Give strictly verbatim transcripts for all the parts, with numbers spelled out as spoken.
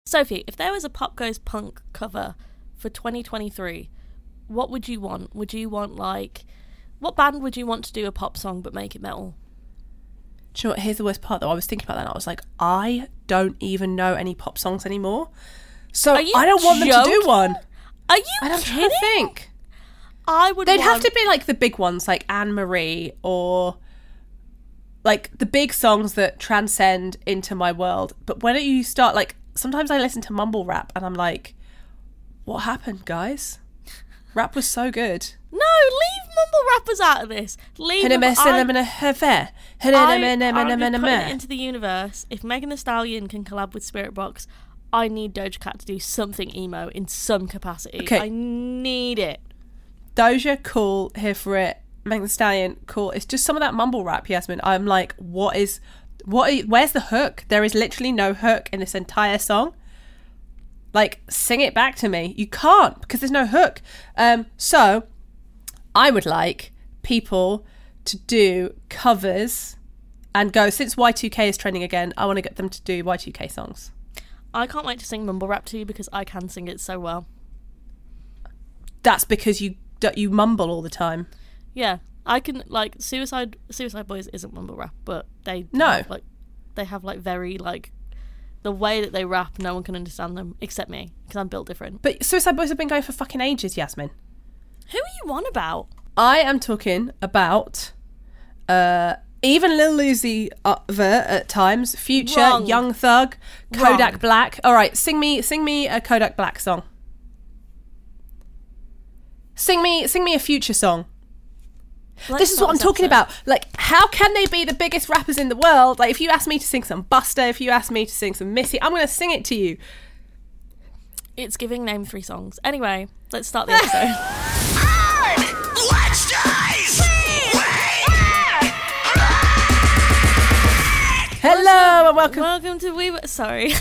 Sophie, if there was a Pop Goes Punk cover for twenty twenty-three, what would you want? Would you want, like... What band would you want to do a pop song but make it metal? Do you know what? Here's the worst part, though. I was thinking about that and I was like, I don't even know any pop songs anymore. So I don't want joking? them to do one. Are you I don't kidding? try to think. I would They'd want... have to be like the big ones, like Anne-Marie, or like the big songs that transcend into my world. But when you start, like, sometimes I listen to mumble rap and I'm like, what happened, guys? Rap was so good. No, leave mumble rappers out of this. Leave them. I, I would put it into the universe. If Megan Thee Stallion can collab with Spirit Box, I need Doja Cat to do something emo in some capacity. Okay. I need it. Doja, cool, here for it. Megan Thee Stallion, cool. It's just some of that mumble rap, Yasmin. I'm like, what is, what? Is, where's the hook? There is literally no hook in this entire song. Like, sing it back to me. You can't, because there's no hook. Um, so, I would like people to do covers and go, since Y two K is trending again, I want to get them to do Y two K songs. I can't wait to sing mumble rap to you because I can sing it so well. That's because you you mumble all the time. Yeah, I can, like, Suicide Suicide Boys isn't mumble rap, but they no have, like, they have like very like the way that they rap, no one can understand them except me because I'm built different. But Suicide Boys have been going for fucking ages, Yasmin. Who are you on about? I am talking about uh, even Lil Uzi Vert at times, Future, Wrong. Young Thug, Kodak Wrong. Black. All right, sing me, sing me a Kodak Black song. Sing me, sing me a Future song. Let's This is what I'm talking episode. about. Like, how can they be the biggest rappers in the world? Like, if you ask me to sing some Buster, if you ask me to sing some Missy, I'm going to sing it to you. It's giving name three songs. Anyway, let's start the episode. Let's dice! Hello and welcome. Welcome to We Were... Sorry.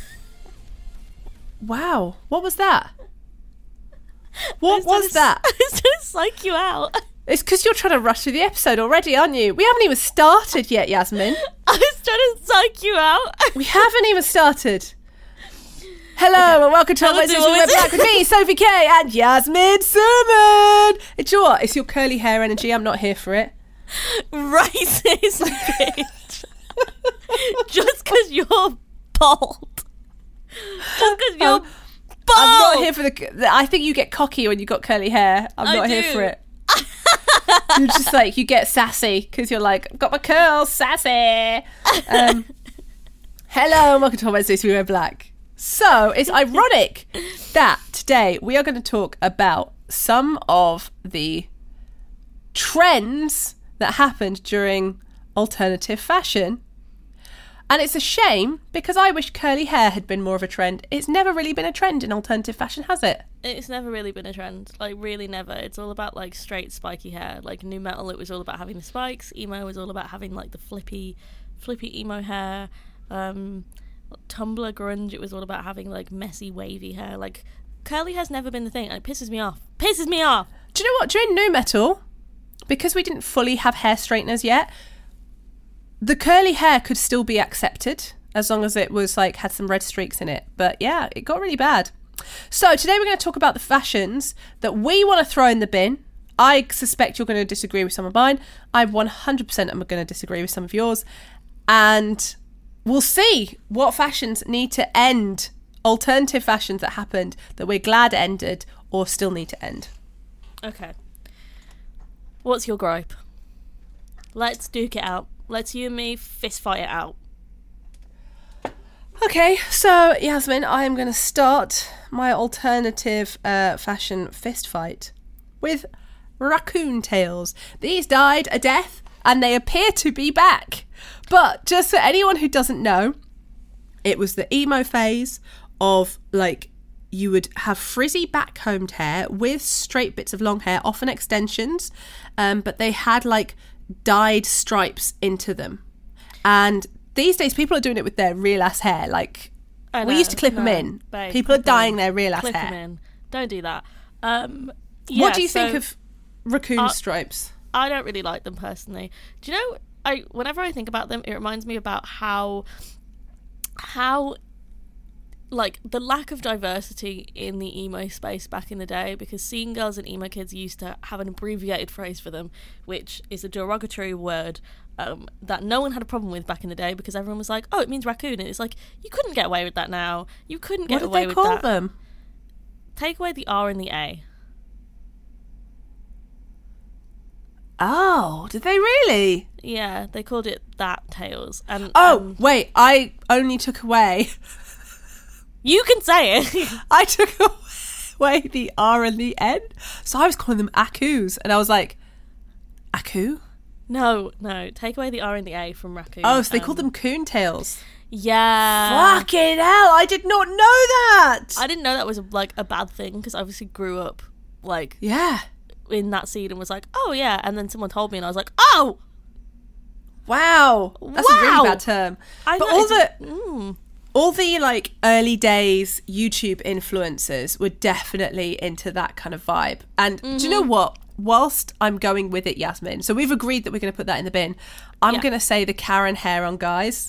Wow, what was that? What I was was trying that? to- I was trying to psych you out. It's because you're trying to rush through the episode already, aren't you? We haven't even started yet, Yasmin. I was trying to psych you out. We haven't even started. Hello and welcome to Hello Always to We're Always- Back with me, Sophie K and Yasmin Suman. It's your what? It's your curly hair energy. I'm not here for it. Racist bitch. Just because you're bald. Just because you're Um, bald. I'm not here for the... I think you get cocky when you got curly hair. I'm I not here do. for it. You're just like, you get sassy because you're like, I've got my curls, sassy. Um, hello and welcome to Wednesdays We Wear Black. So it's ironic that today we are going to talk about some of the trends that happened during alternative fashion. And it's a shame because I wish curly hair had been more of a trend. It's never really been a trend in alternative fashion, has it? It's never really been a trend. Like, really never. It's all about, like, straight spiky hair. Like, new metal, it was all about having the spikes. Emo was all about having, like, the flippy, flippy emo hair. Um, Tumblr grunge, it was all about having, like, messy, wavy hair. Like, curly hair's never been the thing, and it pisses me off. Pisses me off! Do you know what? During nu metal, because we didn't fully have hair straighteners yet, the curly hair could still be accepted as long as it was like had some red streaks in it. But yeah, it got really bad. So today we're going to talk about the fashions that we want to throw in the bin. I suspect you're going to disagree with some of mine. I one hundred percent am going to disagree with some of yours. And we'll see what fashions need to end, alternative fashions that happened that we're glad ended or still need to end. Okay. What's your gripe? Let's duke it out. Let's you and me fist fight it out. Okay, so Yasmin, I am going to start my alternative uh, fashion fist fight with raccoon tails. These died a death and they appear to be back. But just for anyone who doesn't know, it was the emo phase of, like, you would have frizzy backcombed hair with straight bits of long hair, often extensions, um, but they had, like, dyed stripes into them. And these days people are doing it with their real ass hair. Like, I we know, used to clip no, them in. babe, People are clip dyeing them. their real ass Clip hair. them in. Don't do that. Um, yeah, What do you so think of raccoon uh, stripes? I don't really like them personally. Do you know, I whenever I think about them, it reminds me about how how like the lack of diversity in the emo space back in the day, because scene girls and emo kids used to have an abbreviated phrase for them, which is a derogatory word um, that no one had a problem with back in the day, because everyone was like, oh, it means raccoon, and it's like, you couldn't get away with that now. You couldn't get What did away they with call that. them? Take away the R and the A. Oh, did they really? Yeah, they called it that Tails. And Oh, um, wait, I only took away... you can say it. I took away the R and the N. So I was calling them Akus. And I was like, Aku? no, no, take away the R and the A from raccoon. Oh, so they Um, called them coontails. Yeah. Fucking hell, I did not know that. I didn't know that was like a bad thing, because I obviously grew up like Yeah. in that scene and was like, oh yeah, and then someone told me and I was like, oh, Wow. That's a Wow. really bad term. I but know, all it's the... a- mm. all the like early days YouTube influencers were definitely into that kind of vibe. And do you know what? Whilst I'm going with it, Yasmin, so we've agreed that we're going to put that in the bin. I'm Yeah. going to say the Karen hair on guys.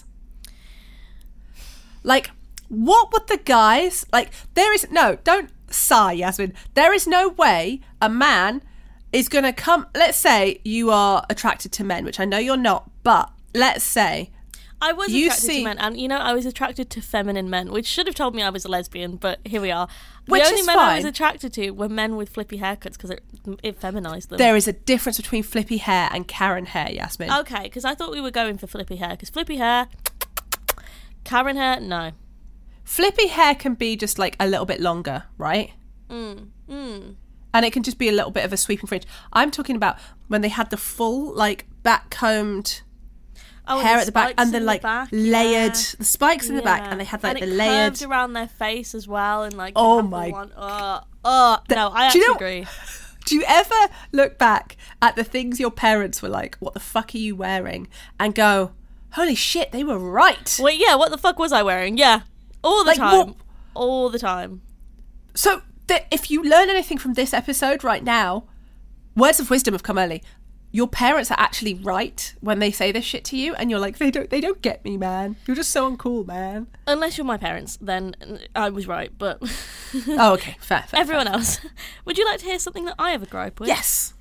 Like, what would the guys like? There is no, don't sigh, Yasmin. There is no way a man is going to come. Let's say you are attracted to men, which I know you're not, but let's say. I was You attracted see- to men, and you know, I was attracted to feminine men, which should have told me I was a lesbian, but here we are. The Which only is men I was fine. attracted to were men with flippy haircuts, because it, it feminized them. There is a difference between flippy hair and Karen hair, Yasmin. Okay, because I thought we were going for flippy hair, because flippy hair, Karen hair, no. Flippy hair can be just like a little bit longer, right? Mm, mm. And it can just be a little bit of a sweeping fringe. I'm talking about when they had the full, like, back-combed Oh, hair the at the back, spikes and then in like the back, layered yeah. the spikes in the back, Yeah. and they had like and the it layered. curved around their face as well, and like Oh they had the my- one, oh, oh no, I Do actually you know- agree. Do you ever look back at the things your parents were like, "What the fuck are you wearing?" and go, "Holy shit, they were right." Wait, yeah, what the fuck was I wearing? Yeah, all the Like, time, what- all the time. So th- if you learn anything from this episode right now, words of wisdom have come early. Your parents are actually right when they say this shit to you, and you're like, they don't, they don't get me, man. You're just so uncool, man. Unless you're my parents, then I was right. But Oh, okay, fair. fair everyone fair. else, would you like to hear something that I have a gripe with? Yes.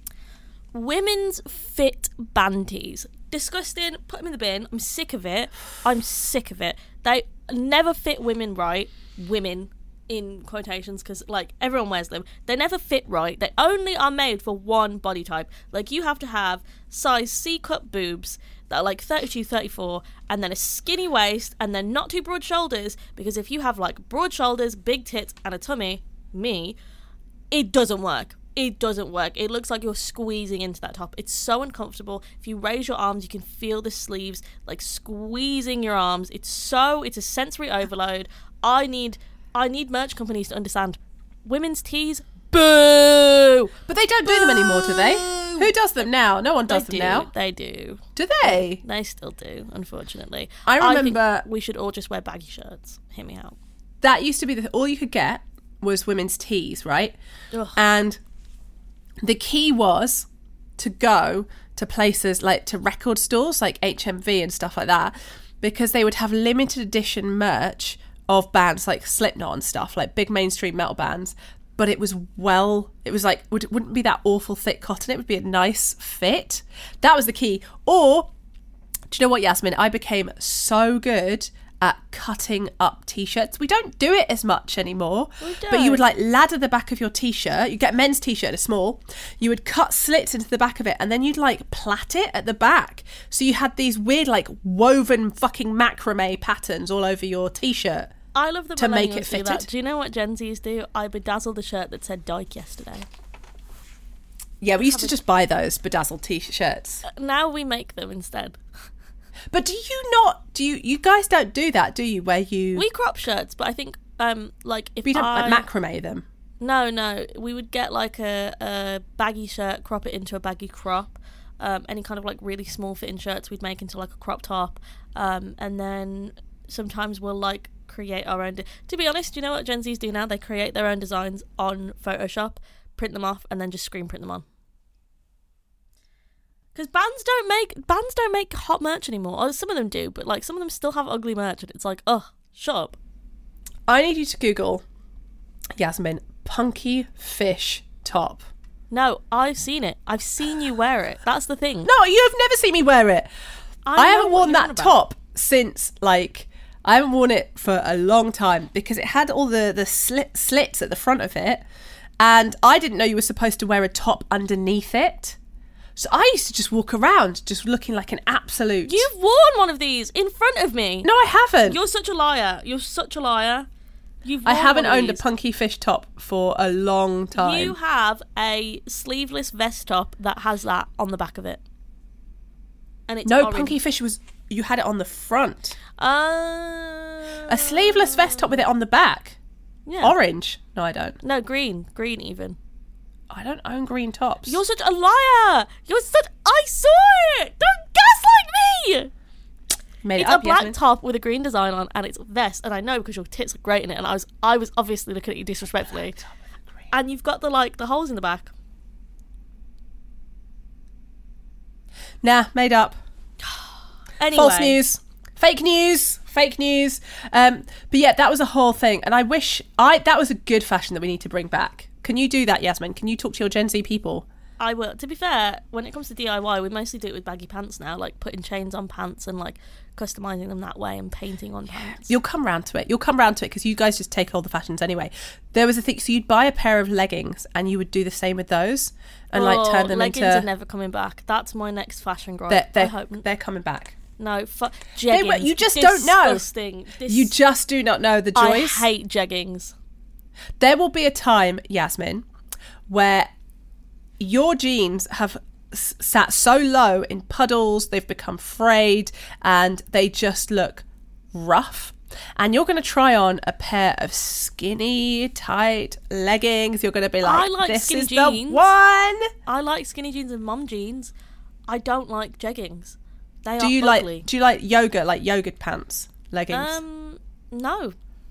Women's fit bandies. Disgusting. Put them in the bin. I'm sick of it. I'm sick of it. They never fit women right. Women in quotations, because like everyone wears them. They never fit right. They only are made for one body type. Like you have to have size C cup boobs that are like thirty-two, thirty-four, and then a skinny waist, and then not too broad shoulders, because if you have like broad shoulders, big tits, and a tummy, me, it doesn't work. It doesn't work. It looks like you're squeezing into that top. It's so uncomfortable. If you raise your arms, you can feel the sleeves like squeezing your arms. It's so, it's a sensory overload. I need, I need merch companies to understand. Women's tees, boo! But they don't do them anymore, do they? Boo! Who does them now? No one They does them do. now. They do. Do they? They still do, unfortunately. I think remember- we should all just wear baggy shirts. Hear me out. That used to be the all you could get was women's tees, right? Ugh. And the key was to go to places like to record stores like H M V and stuff like that, because they would have limited edition merch of bands like Slipknot and stuff, like big mainstream metal bands. But it was well, it was like, would, wouldn't be that awful thick cotton. It would be a nice fit. That was the key. Or, do you know what, Yasmin? I became so good at cutting up t-shirts. We don't do it as much anymore. We But you would don't. like ladder the back of your t-shirt. You get a men's t-shirt, a small. You would cut slits into the back of it, and then you'd like plait it at the back. So you had these weird like woven fucking macrame patterns all over your t-shirt. I love the to make millennials it do that. fitted. Do you know what Gen Zs do? I bedazzled a shirt that said Dyke yesterday. Yeah, we used to just buy those bedazzled t-shirts. Now we make them instead. But do you not, do you, you guys don't do that, do you? Where you, We crop shirts, but I think um like if you don't I like macrame them. no no we would get like a, a baggy shirt, crop it into a baggy crop. Um, any kind of like really small fitting shirts we'd make into like a crop top, um, and then sometimes we'll like create our own. De- to be honest, you know what Gen Zs do now? They create their own designs on Photoshop, print them off, and then just screen print them on. Because bands don't make bands don't make hot merch anymore. Or some of them do, but like some of them still have ugly merch, and it's like, ugh, shut up. I need you to Google, Yasmin, punky fish top. No, I've seen it. I've seen you wear it. That's the thing. No, you've never seen me wear it. I, I haven't know what worn you're on that about. top since, like, I haven't worn it for a long time because it had all the, the slit, slits at the front of it. And I didn't know you were supposed to wear a top underneath it. So I used to just walk around just looking like an absolute... You've worn one of these in front of me. No, I haven't. You're such a liar. You're such a liar. You've I worn haven't one of owned a these. punky fish top for a long time. You have a sleeveless vest top that has that on the back of it. And it's No, orange. punky fish was... You had it on the front. Uh, A sleeveless vest top with it on the back. yeah. Orange. No, I don't. No, green. Green even. I don't own green tops. You're such a liar. You're such... I saw it. Don't gaslight me. Made It's it up, a black Yasmin. top with a green design on, and it's a vest. And I know because your tits are great in it. And I was, I was obviously looking at you disrespectfully. And you've got the like the holes in the back. Nah, made up. Anyway, False news. Fake news. Fake news. Um, but yeah, that was a whole thing. And I wish... I that was a good fashion that we need to bring back. Can you do that, Yasmin? Can you talk to your Gen Z people? I will. To be fair, when it comes to D I Y, we mostly do it with baggy pants now, like putting chains on pants and like customizing them that way and painting on pants. You'll come round to it. You'll come round to it because you guys just take all the fashions anyway. There was a thing... So you'd buy a pair of leggings and you would do the same with those and like Oh, turn them leggings into... are never coming back. That's my next fashion gripe. They're, they're, I hope they're coming back. no. Fu- They were- jeggings. you just don't know. Disgusting. Dis- You just do not know the joys. I hate jeggings. There will be a time, Yasmin, where your jeans have s- sat so low in puddles, they've become frayed, and they just look rough. And you're going to try on a pair of skinny, tight leggings. You're going to be like, I like this skinny is jeans. the one. I like skinny jeans and mum jeans. I don't like jeggings. They Do are you ugly. like? Do you like yoga, like yoga pants, leggings? Um, no.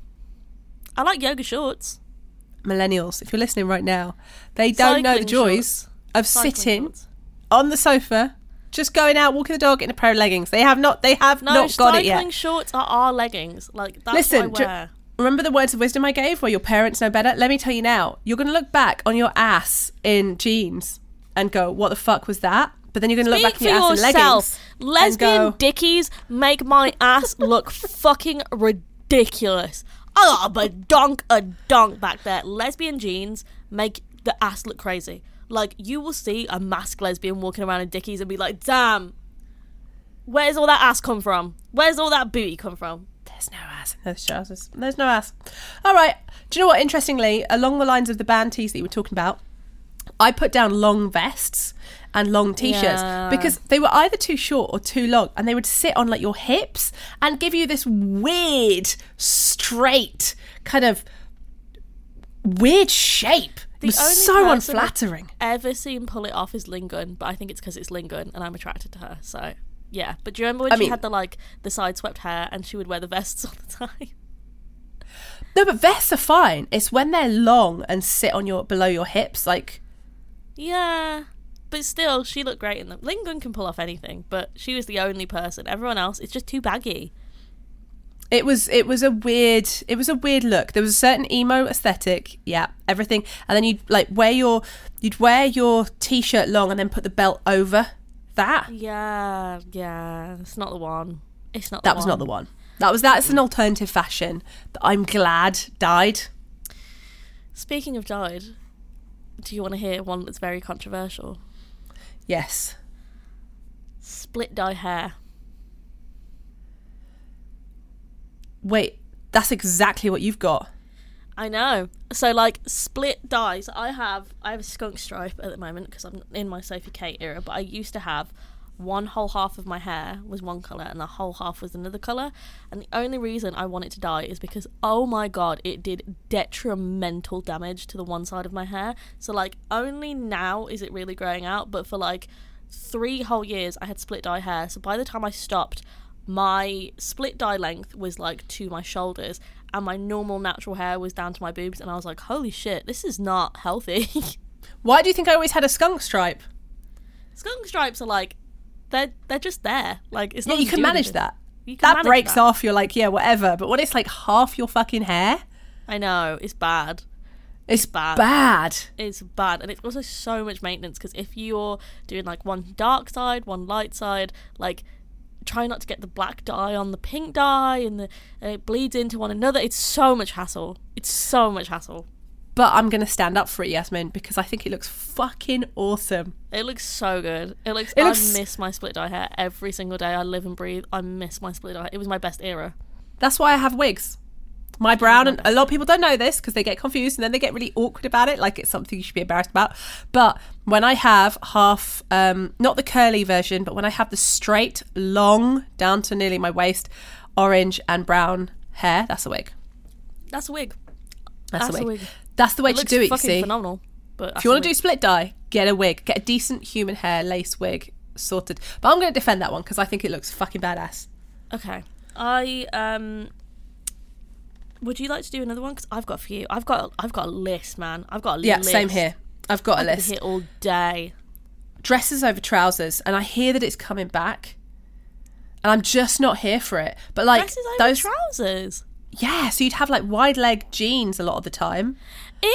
I like yoga shorts. Millennials, if you're listening right now, they don't know the Cycling joys shorts. of Cycling sitting shorts. on the sofa, just going out, walking the dog in a pair of leggings. They have not. They have No, not got it cycling yet. shorts are our leggings. Like that's Listen, what I ju- wear. remember the words of wisdom I gave, where your parents know better. Let me tell you now. You're going to look back on your ass in jeans and go, "What the fuck was that?" But then you're going to look Speak back for on your ass in yourself. leggings Lesbian and go, dickies make my ass look fucking ridiculous. I got a donk a donk back there. Lesbian jeans make the ass look crazy. Like you will see a masked lesbian walking around in dickies and be like, "Damn, where's all that ass come from? Where's all that booty come from?" There's no ass in those trousers. There's no ass. All right. Do you know what? Interestingly, along the lines of the band tees that you were talking about, I put down long vests and long t-shirts Yeah. because they were either too short or too long, and they would sit on like your hips and give you this weird, straight kind of weird shape. The It was only so person I've unflattering. ever seen pull it off is Lingun, but I think it's because it's Lingun and I'm attracted to her. So yeah. But do you remember when I she mean- had the like the side swept hair and she would wear the vests all the time? No, but vests are fine. It's when they're long and sit on your below your hips, like. Yeah, but still, she looked great in them. Lingun can pull off anything, but she was the only person. Everyone else, it's just too baggy. It was it was a weird it was a weird look. There was a certain emo aesthetic, yeah, everything, and then you'd like wear your you'd wear your t-shirt long and then put the belt over that. Yeah, yeah, it's not the one. It's not. That the was one. not the one. That was that's an alternative fashion that I'm glad died. Speaking of died, do you want to hear one that's very controversial? Yes. Split dye hair. Wait, that's exactly what you've got. I know. So like split dyes. I have I have a skunk stripe at the moment because I'm in my Sophie Kate era. But I used to have one whole half of my hair was one colour and the whole half was another colour. And the only reason I want it to dye is because, oh my god, it did detrimental damage to the one side of my hair. So like only now is it really growing out. But for like three whole years I had split dye hair. So by the time I stopped, my split dye length was like to my shoulders and my normal natural hair was down to my boobs, and I was like, holy shit, this is not healthy. Why do you think I always had a skunk stripe? Skunk stripes are like, they're they're just there. Like it's Yeah, not you can manage that. You can That manage breaks that. off, you're like, yeah, whatever. But when it's like half your fucking hair, I know, it's bad. It's bad. bad. It's bad. And it's also so much maintenance, because if you're doing like one dark side, one light side, like try not to get the black dye on the pink dye, and the and it bleeds into one another. It's so much hassle. It's so much hassle. But I'm going to stand up for it, Yasmin, because I think it looks fucking awesome. It looks so good. It looks, It looks- I miss my split dye hair every single day. I live and breathe. I miss my split dye. It was my best era. That's why I have wigs. My brown, and a lot of people don't know this because they get confused and then they get really awkward about it, like it's something you should be embarrassed about. But when I have half, um, not the curly version, but when I have the straight, long, down to nearly my waist, orange and brown hair, that's a wig. That's a wig. That's, That's a, a wig. wig. That's the way It to looks do it, you fucking see. phenomenal. But If you want to do split dye, get a wig. Get a decent human hair lace wig sorted. But I'm going to defend that one because I think it looks fucking badass. Okay. I, um... Would you like to do another one? Because I've got a few. I've got, I've got a list, man. I've got a Yeah, list. same here. I've got a I could be list. here all day. Dresses over trousers, and I hear that it's coming back, and I'm just not here for it. But like Dresses over those, trousers. yeah. So you'd have like wide leg jeans a lot of the time. Ew!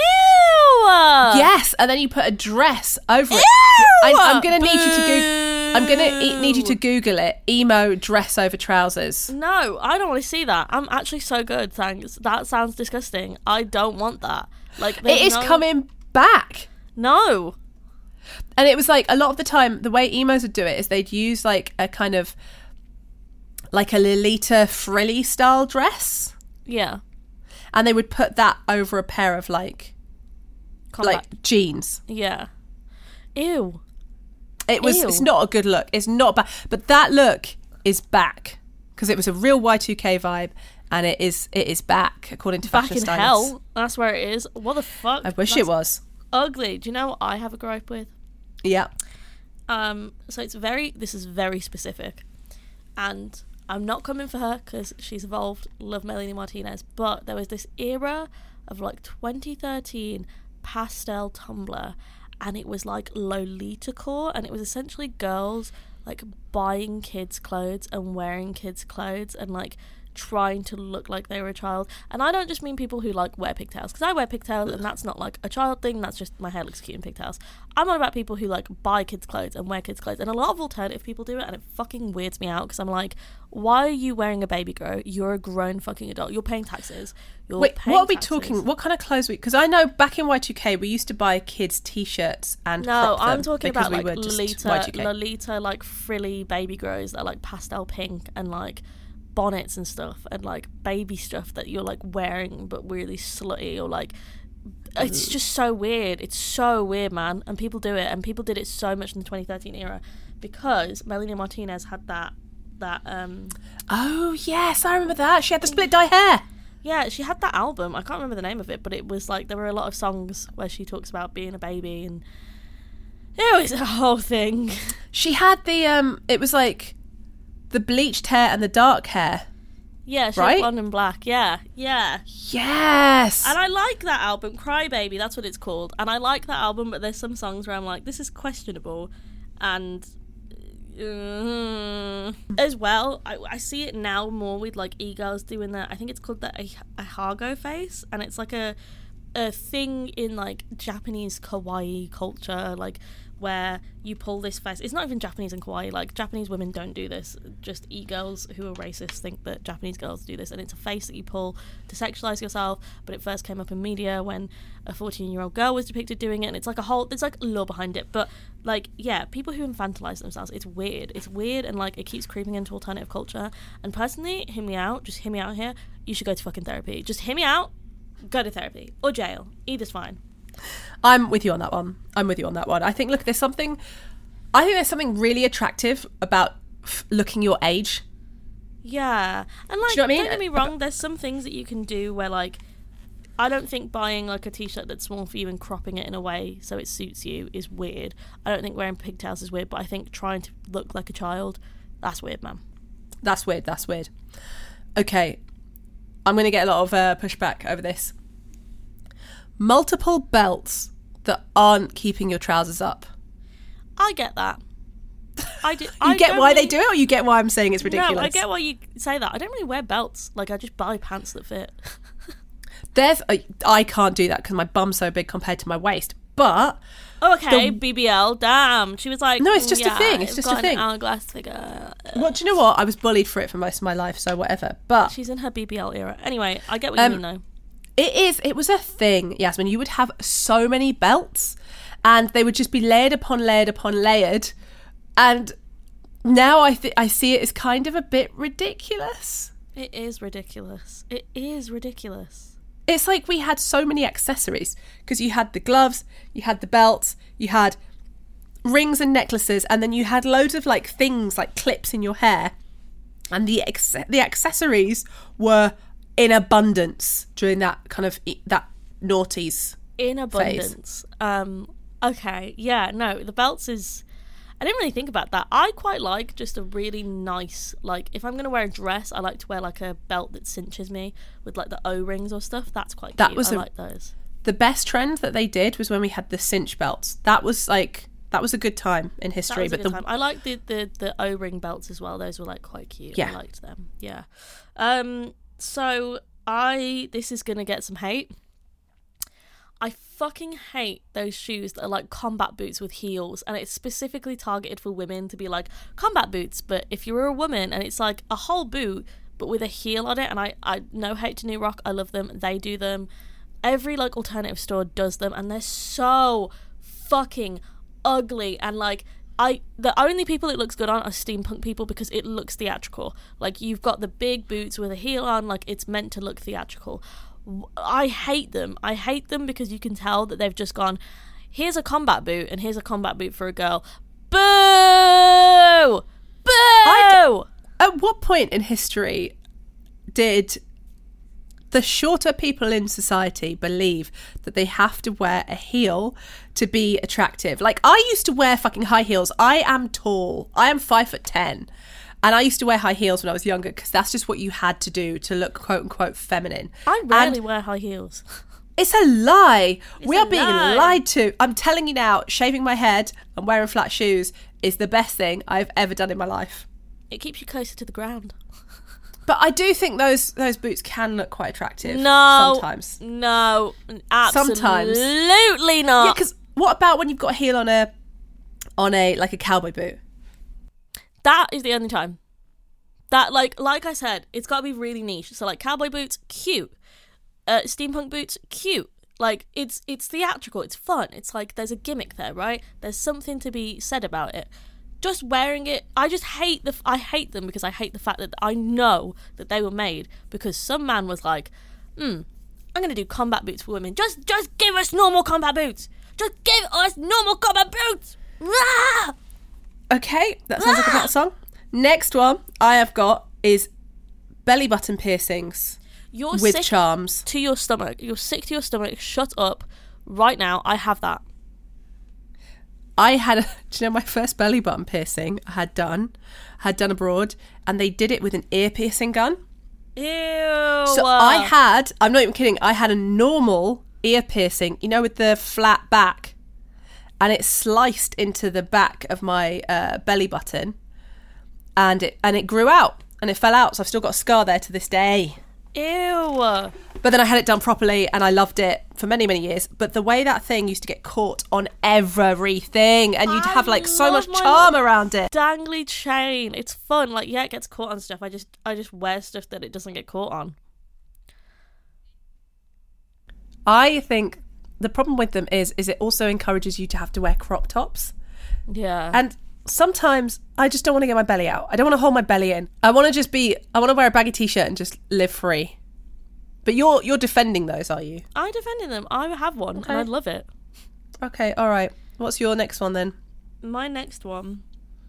Yes, and then you put a dress over it. Ew! I, I'm gonna need you to Google. I'm gonna e- need you to Google it. Emo dress over trousers. No, I don't want to see that. I'm actually so good, thanks. That sounds disgusting. I don't want that. Like, It there's is no- coming back. No. And it was like a lot of the time, the way emos would do it is they'd use like a kind of like a Lolita frilly style dress, Yeah. and they would put that over a pair of like Combat. like jeans. Yeah. Ew. It was. Ew. It's not a good look. It's not bad, but that look is back because it was a real Y two K vibe, and it is. It is back according to Back fashion in stylists. hell. That's where it is. What the fuck? I wish That's it was. ugly. Do you know what I have a gripe with? Yeah. Um, so it's very, this is very specific, and I'm not coming for her because she's evolved. Love Melanie Martinez, but there was this era of like twenty thirteen pastel Tumblr, and it was like Lolita core, and it was essentially girls like buying kids clothes and wearing kids clothes and like trying to look like they were a child. And I don't just mean people who like wear pigtails, because I wear pigtails and that's not like a child thing, that's just my hair looks cute in pigtails. I'm on about people who like buy kids clothes and wear kids clothes, and a lot of alternative people do it, and it fucking weirds me out because I'm like, why are you wearing a baby grow? You're a grown fucking adult. You're paying taxes. You're Wait, paying what are we taxes. talking? What kind of clothes? We Because I know back in Y two K we used to buy kids t-shirts and No, crop them I'm talking because about we like were just Lolita, Y two K. Lolita, like frilly baby grows that are like pastel pink, and like bonnets and stuff, and like baby stuff that you're like wearing but really slutty, or like it's just so weird. It's so weird, man. And people do it, and people did it so much in the twenty thirteen era because Melanie Martinez had that that um Oh yes, I remember that. She had the split dye hair. yeah, she had that album. I can't remember the name of it, but it was like there were a lot of songs where she talks about being a baby, and it was a whole thing. She had the um. It was like the bleached hair and the dark hair. Yeah, she Right? had blonde and black. Yeah, yeah. Yes. And I like that album, Cry Baby, that's what it's called. And I like that album, but there's some songs where I'm like, this is questionable. And uh, as well, I, I see it now more with like e-girls doing that. I think it's called the a Hago face, and it's like a a thing in like Japanese kawaii culture, like where you pull this face. It's not even Japanese and kawaii, like Japanese women don't do this, just e-girls who are racist think that Japanese girls do this, and it's a face that you pull to sexualize yourself. But it first came up in media when a fourteen year old girl was depicted doing it, and it's like a whole, there's like lore behind it. But like, yeah, people who infantilize themselves, it's weird it's weird and like it keeps creeping into alternative culture. And personally, hear me out, just hear me out here, you should go to fucking therapy. Just hear me out, go to therapy or jail, either's fine. I'm with you on that one. I'm with you on that one. I think, look, there's something, I think there's something really attractive about f- looking your age. Yeah, and like, Do you know what I mean? don't get me wrong, there's some things that you can do where like, I don't think buying like a t-shirt that's small for you and cropping it in a way so it suits you is weird. I don't think wearing pigtails is weird, but I think trying to look like a child, that's weird, man. That's weird. That's weird. Okay. I'm going to get a lot of uh, pushback over this. Multiple belts that aren't keeping your trousers up. I get that. I do. You I get don't why really, they do it, or you get why I'm saying it's ridiculous? No, I get why you say that. I don't really wear belts. Like, I just buy pants that fit. There's a, I can't do that because my bum's so big compared to my waist. But oh, okay, the, B B L. Damn, she was like, no, it's just yeah, a thing. It's just got a thing. An hourglass figure. Well, do you know what? I was bullied for it for most of my life, so whatever. But she's in her B B L era. Anyway, I get what um, you mean, though. It is. It was a thing, Yasmin. You would have so many belts, and they would just be layered upon layered upon layered, and now I th- I see it as kind of a bit ridiculous. It is ridiculous. It is ridiculous. It's like we had so many accessories because you had the gloves, you had the belts, you had rings and necklaces, and then you had loads of like things like clips in your hair, and the ex- the accessories were in abundance during that kind of that noughties in abundance. Phase. Um, okay, yeah, no, the belts is. I didn't really think about that. I quite like just a really nice, like, if I'm going to wear a dress, I like to wear, like, a belt that cinches me with, like, the O-rings or stuff. That's quite that cute. Was I a, like those. The best trend that they did was when we had the cinch belts. That was, like, that was a good time in history. That was a but good the, time. I like the, the, the O-ring belts as well. Those were, like, quite cute. Yeah. I liked them. Yeah. Um. So, I, this is going to get some hate. I fucking hate those shoes that are like combat boots with heels, and it's specifically targeted for women to be like combat boots, but if you're a woman and it's like a whole boot but with a heel on it, and I, I no hate to New Rock, I love them, they do them, every like alternative store does them, and they're so fucking ugly, and like I the only people it looks good on are steampunk people because it looks theatrical. Like you've got the big boots with a heel on, like it's meant to look theatrical. I hate them. I hate them because you can tell that they've just gone, here's a combat boot and here's a combat boot for a girl. Boo! Boo! I d- at what point in history did the shorter people in society believe that they have to wear a heel to be attractive? Like, I used to wear fucking high heels. I am tall. I am five foot ten. And I used to wear high heels when I was younger because that's just what you had to do to look quote unquote feminine. I rarely and wear high heels. It's a lie. It's we a are being lie. lied to. I'm telling you now, shaving my head and wearing flat shoes is the best thing I've ever done in my life. It keeps you closer to the ground. But I do think those those boots can look quite attractive. No. Sometimes. No. Absolutely Sometimes. not. Yeah, because what about when you've got a heel on a, on a, like a cowboy boot? That is the only time. That, like, like I said, it's got to be really niche. So, like, cowboy boots, cute. Uh, steampunk boots, cute. Like, it's it's theatrical. It's fun. It's like there's a gimmick there, right? There's something to be said about it. Just wearing it, I just hate the. I hate them because I hate the fact that I know that they were made because some man was like, "Hmm, I'm gonna do combat boots for women. Just, just give us normal combat boots. Just give us normal combat boots." Ah! Okay, that sounds like a better song. Next one I have got is belly button piercings You're with sick charms. to your stomach. You're sick to your stomach. Shut up. Right now, I have that. I had, a, do you know, my first belly button piercing I had done, had done abroad, and they did it with an ear piercing gun. Ew. So I had, I'm not even kidding, I had a normal ear piercing, you know, with the flat back, and it sliced into the back of my uh, belly button, and it and it grew out, and it fell out, so I've still got a scar there to this day. Ew. But then I had it done properly and I loved it for many, many years. But the way that thing used to get caught on everything, and you'd I have like so much love my charm around it. Dangly chain. It's fun. Like, yeah, it gets caught on stuff. I just I just wear stuff that it doesn't get caught on. I think the problem with them is is it also encourages you to have to wear crop tops. Yeah. And sometimes I just don't want to get my belly out. I don't want to hold my belly in. I want to just be, I want to wear a baggy t-shirt and just live free. But you're you're defending those, are you? I defended them. I have one, Okay. and I love it. Okay, all right. What's your next one then? My next one.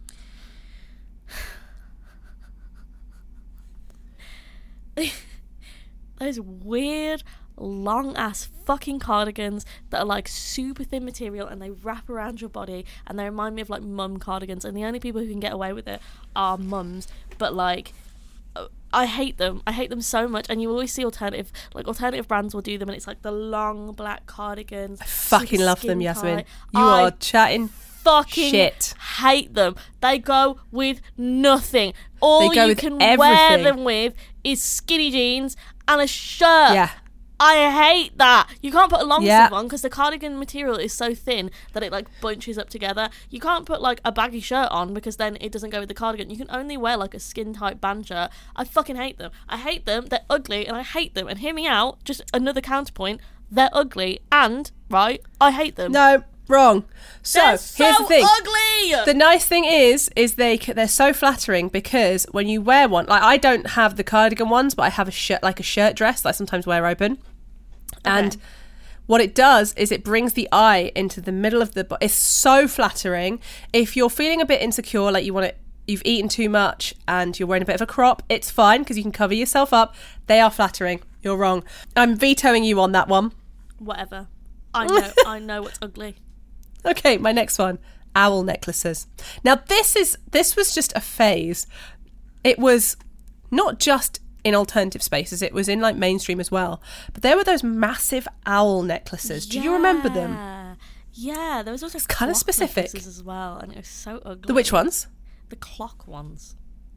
Those weird, long ass fucking cardigans that are like super thin material and they wrap around your body and they remind me of like mum cardigans, and the only people who can get away with it are mums. But like, I hate them. I hate them so much. And you always see alternative, like alternative brands will do them, and it's like the long black cardigans. I fucking super love them, skin Yasmin. tight. You I are chatting fucking shit. hate them. They go with nothing. All They go you with can wear everything. them with is skinny jeans and a shirt. Yeah. I hate that. You can't put a long Yeah. sleeve on because the cardigan material is so thin that it like bunches up together. You can't put like a baggy shirt on because then it doesn't go with the cardigan. You can only wear like a skin tight band shirt. I fucking hate them. I hate them. They're ugly and I hate them. And hear me out. Just another counterpoint. They're ugly and right. I hate them. No, wrong. So, They're so here's the thing. ugly. The nice thing is, is they c- they're so flattering because when you wear one, like I don't have the cardigan ones, but I have a shirt, like a shirt dress that I sometimes wear open. And what it does is it brings the eye into the middle of the body. It's so flattering. If you're feeling a bit insecure, like you want to, you've eaten too much and you're wearing a bit of a crop, it's fine because you can cover yourself up. They are flattering. You're wrong. I'm vetoing you on that one. Whatever. I know. I know what's ugly. Okay, my next one. Owl necklaces. Now this is this was just a phase. It was not just in alternative spaces, it was in like mainstream as well. But there were those massive owl necklaces. Do you remember them? Yeah, there was also kind of clock specific. necklaces as well, and it was so ugly. The which ones? The clock ones.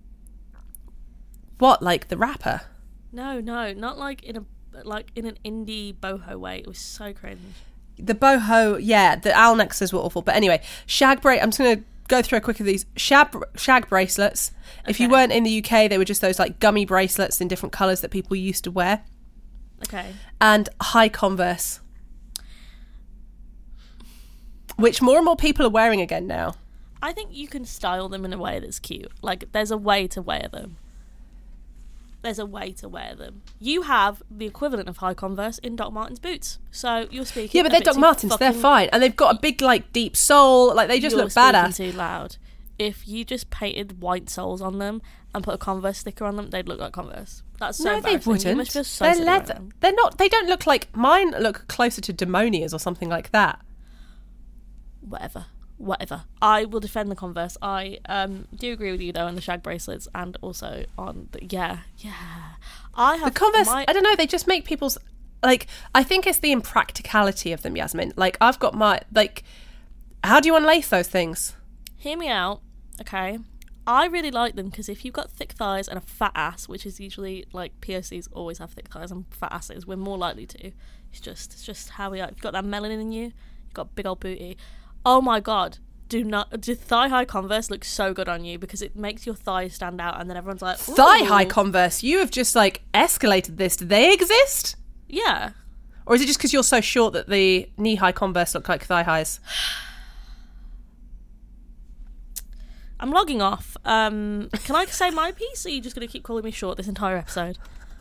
What, like the rapper? No, no, not like in a like in an indie boho way. It was so cringe. The boho, yeah, the owl necklaces were awful. But anyway, shag bra- I'm just going to go through a quick of these. Shag, shag bracelets. If you Okay. weren't in the U K, they were just those like gummy bracelets in different colours that people used to wear. Okay. And high Converse. Which more and more people are wearing again now. I think you can style them in a way that's cute. Like, there's a way to wear them. There's a way to wear them. You have the equivalent of high Converse in Doc Martens boots. So you're speaking. Yeah, but a they're bit Doc too Martens. They're fucking- fine. And they've got a big, like, deep sole. Like, they just you're look speaking badass. too loud. If you just painted white soles on them and put a Converse sticker on them, they'd look like Converse. That's so No, they embarrassing. wouldn't. You must feel so they're silly wearing leather. them. They're not. They don't look like mine. Look closer to Demonias or something like that. Whatever. Whatever. I will defend the Converse. I um do agree with you though on the shag bracelets and also on the yeah yeah. I have The Converse. my- I don't know. They just make people's like. I think it's the impracticality of them, Yasmin. Like I've got my like. How do you unlace those things? Hear me out, okay? I really like them because if you've got thick thighs and a fat ass, which is usually like P O Cs always have thick thighs and fat asses, we're more likely to. It's just it's just how we are. If you've got that melanin in you, you've got big old booty. Oh my god, do not do thigh high Converse look so good on you because it makes your thighs stand out, and then everyone's like, ooh. Thigh high Converse. You have just like escalated this. Do they exist? Yeah. Or is it just because you're so short that the knee high Converse look like thigh highs? I'm logging off. Um, can I say my piece, or are you just going to keep calling me short this entire episode?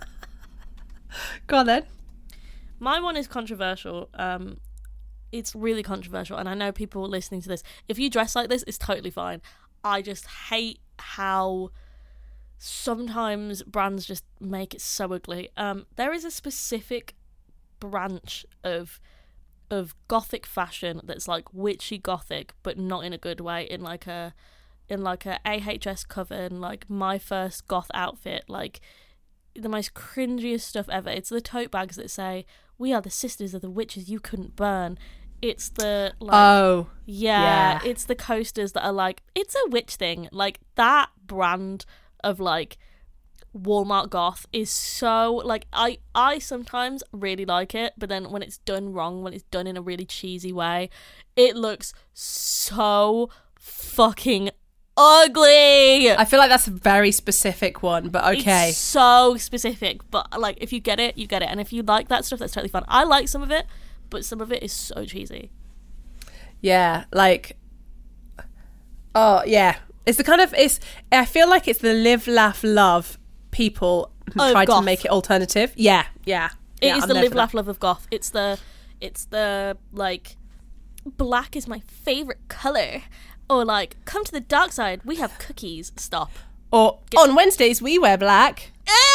Go on then. My one is controversial. Um, it's really controversial, and I know people listening to this, if you dress like this, it's totally fine. I just hate how sometimes brands just make it so ugly. Um, there is a specific branch of of gothic fashion that's like witchy gothic, but not in a good way. In like a in like a A H S coven, like my first goth outfit, like the most cringiest stuff ever. It's the tote bags that say, "We are the sisters of the witches you couldn't burn." It's the like Oh, yeah, yeah. it's the coasters that are like, it's a witch thing. Like that brand of like Walmart goth is so like I I sometimes really like it, but then when it's done wrong, when it's done in a really cheesy way, it looks so fucking ugly. I feel like that's a very specific one, but okay. It's so specific, but like if you get it, you get it, and if you like that stuff, that's totally fun. I like some of it, but some of it is so cheesy. Yeah, like, oh yeah, it's the kind of it's. I feel like it's the live, laugh, love people who Oh, tried goth. to make it alternative. Yeah, yeah. It yeah, is I'm the there live, for that. laugh, love of goth. It's the, it's the like, black is my favorite color, or like, come to the dark side. We have cookies. Stop. Or on Wednesdays we wear black.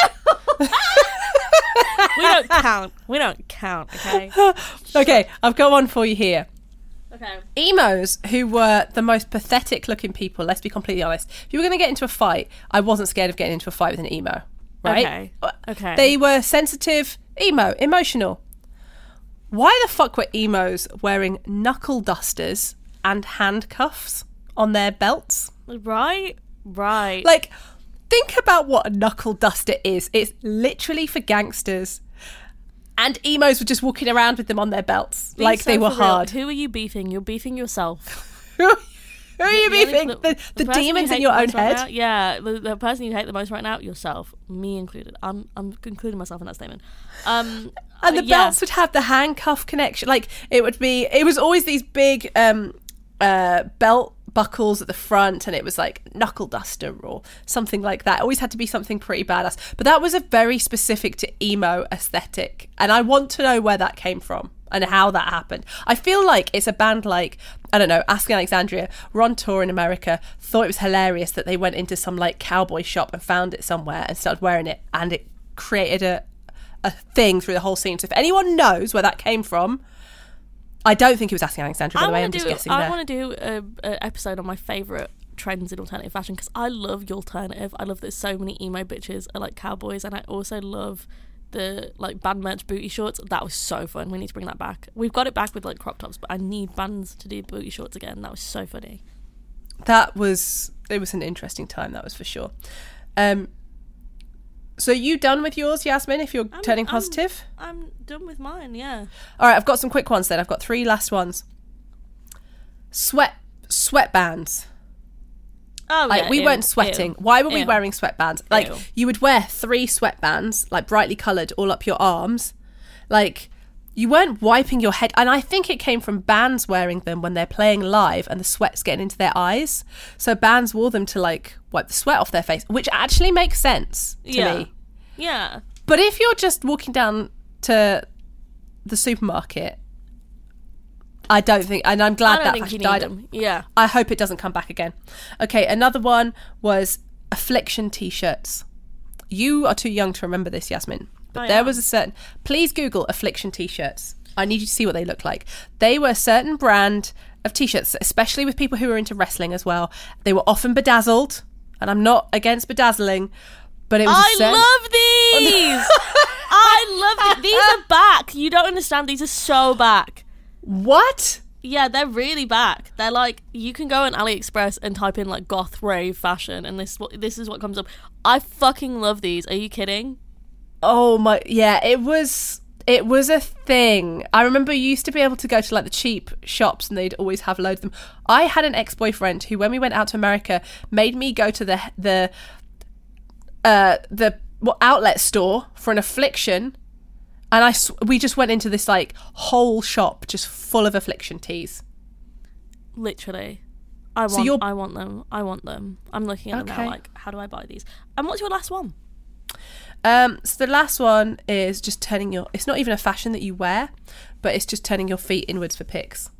We don't count. We don't count. Okay. Okay, I've got one for you here. Okay. Emos, who were the most pathetic looking people, let's be completely honest. If you were going to get into a fight, I wasn't scared of getting into a fight with an emo, right? Okay. Okay. They were sensitive, emo, emotional. Why the fuck were emos wearing knuckle dusters and handcuffs on their belts? Right. Right. Like, think about what a knuckle duster is. It's literally for gangsters. And emos were just walking around with them on their belts, Be like so they were for real. hard. Who are you beefing? You're beefing yourself. Who are you The only- beefing? The, the, person you demons hate in your the own most right head? now- yeah, the, the person you hate the most right now, yourself, me included. I'm I'm including myself in that statement. Um, And the uh, yeah. belts would have the handcuff connection. Like it would be, it was always these big um, uh, belt buckles at the front, and it was like knuckle duster or something like that. It always had to be something pretty badass. But that was a very specific to emo aesthetic, and I want to know where that came from and how that happened. I feel like it's a band like, I don't know, Asking Alexandria were on tour in America, thought it was hilarious that they went into some like cowboy shop and found it somewhere and started wearing it, and it created a a thing through the whole scene. So if anyone knows where that came from, I don't think it was Asking Alexandria, by the way, I'm do, just guessing I there. want to do an episode on my favourite trends in alternative fashion, because I love the alternative. I love that so many emo bitches are like cowboys, and I also love the like band merch booty shorts. That was so fun. We need to bring that back. We've got it back with like crop tops, but I need bands to do booty shorts again. That was so funny. That was, it was an interesting time, that was for sure. Um, so you done with yours, Yasmin, if you're I'm- turning I'm- positive? I'm done with mine, yeah. All right, I've got some quick ones then. I've got three last ones. Sweat, sweatbands. Oh, Like, yeah, we ew, weren't sweating. ew, Why were we ew. wearing sweatbands? Like, Ew. you would wear three sweatbands, like brightly coloured, all up your arms. Like, you weren't wiping your head. And I think it came from bands wearing them when they're playing live and the sweat's getting into their eyes. So bands wore them to, like, wipe the sweat off their face, which actually makes sense to Yeah. me. Yeah. But if you're just walking down to the supermarket, I don't think, and I'm I glad don't that think fashion you need died. them. Yeah. I hope it doesn't come back again. Okay, another one was Affliction t-shirts. You are too young to remember this, Yasmin. But I there am. was a certain... Please Google Affliction t-shirts. I need you to see what they look like. They were a certain brand of t-shirts, especially with people who were into wrestling as well. They were often bedazzled, and I'm not against bedazzling, but it was a I certain... love these! I love these. These are back. You don't understand. These are so back. What? Yeah, they're really back. They're like, you can go on AliExpress and type in like goth rave fashion, and this what this is what comes up. I fucking love these. Are you kidding? Oh my, yeah, it was it was a thing. I remember you used to be able to go to like the cheap shops and they'd always have loads of them. I had an ex-boyfriend who, when we went out to America, made me go to the the uh the what, outlet store for an Affliction, and I sw- we just went into this like whole shop just full of Affliction tees. Literally. I So want you're- I want them. I want them. I'm looking at them Okay. now like, how do I buy these? And what's your last one? Um, so the last one is just turning your... It's not even a fashion that you wear, but it's just turning your feet inwards for pics.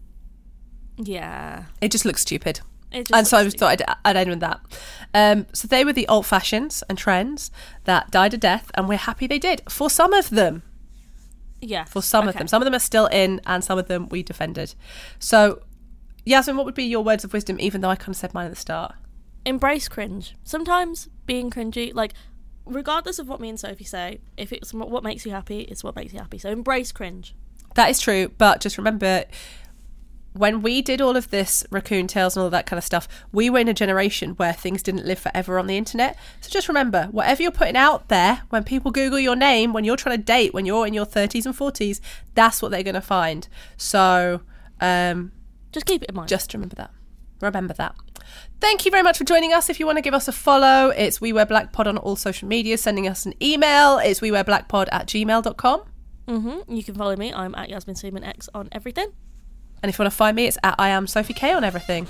Yeah. It just looks stupid. It just And so I looks just thought I'd, I'd end with that. Um, so they were the old fashions and trends that died a death, and we're happy they did. For some of them. Yeah. For some of Okay. them. Some of them are still in, and some of them we defended. So, Yasmin, what would be your words of wisdom, even though I kind of said mine at the start? Embrace cringe. Sometimes being cringy, like, regardless of what me and Sophie say, if it's what makes you happy, it's what makes you happy. So embrace cringe. That is true, but just remember, when we did all of this Raccoon Tales and all that kind of stuff, we were in a generation where things didn't live forever on the internet. So just remember, whatever you're putting out there, when people Google your name, when you're trying to date, when you're in your thirties and forties, that's what they're going to find. So um, Just keep it in mind. just remember that. Remember that. Thank you very much for joining us. If you want to give us a follow, it's We Wear Black Pod on all social media. Sending us an email, it's we wear black pod at gmail dot com. Mm-hmm. You can follow me. I'm at Yasmin Seaman X on everything. And if you want to find me, it's at I am Sophie K on everything.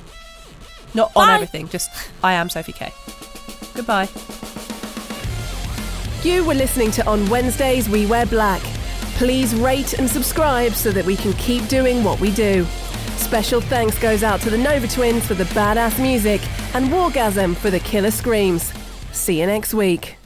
Not on Bye. everything, just I am Sophie K. Goodbye. You were listening to On Wednesdays We Wear Black. Please rate and subscribe so that we can keep doing what we do. Special thanks goes out to the Nova Twins for the badass music and Wargasm for the killer screams. See you next week.